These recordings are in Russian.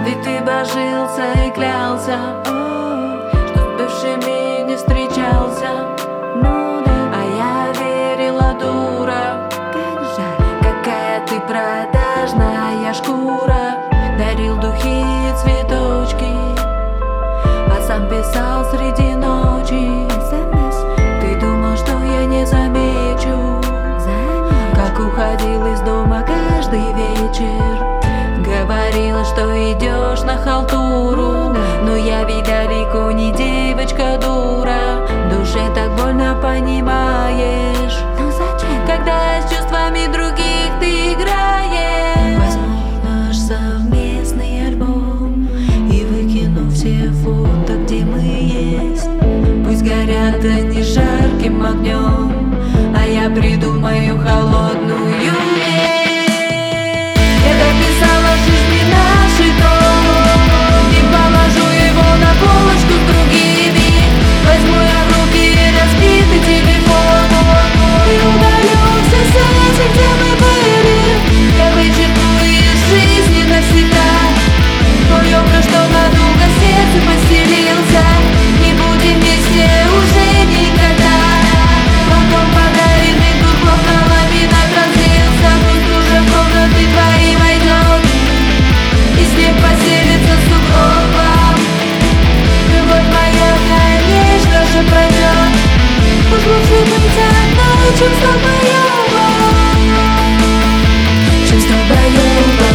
Ведь ты божился и клялся, что с бывшими не встречался. А я верила, дура, какая ты продажная шкура. Дарил духи и цветочки, а сам писал среди ночи СМС. Ты думал, что я не замечу, как уходил из дома каждый вечер. Говорила, что идешь на халтуру, но я ведь далеко не девочка дура. В душе так больно, понимаешь, когда с чувствами других ты играешь. Возьму наш совместный альбом и выкину все фото, где мы есть. Пусть горят они жарким огнем, а я придумаю холодную месть. Я дописала жизни нашей дом и положу его на полочку с другими. Возьму я в руки разбитый телефон и удалю все связи, где мы были. Я вычеркну из жизни навсегда твой образ, что надолго в сердце поселился. Не будем вместе уже никогда. Потом подаренный духов на ламинат разлился. Пусть уже в комнаты твои войдет и снег поселится в сугробах. Любовь моя, конечно же, пройдет. Уж лучше быть одной, чем с тобой оба. Чем с тобой оба.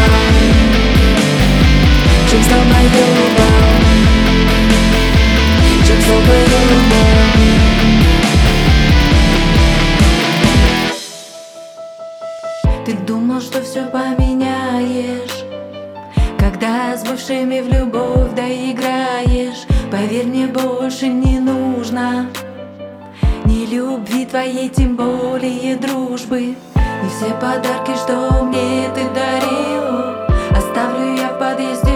Чем с тобой оба. Чем с тобой оба. Ты думал, что все поменяешь, когда с бывшими в любовь доиграешь. Поверь, мне больше не нужно ни любви твоей, тем более дружбы. И все подарки, что мне ты дарил, оставлю я в подъезде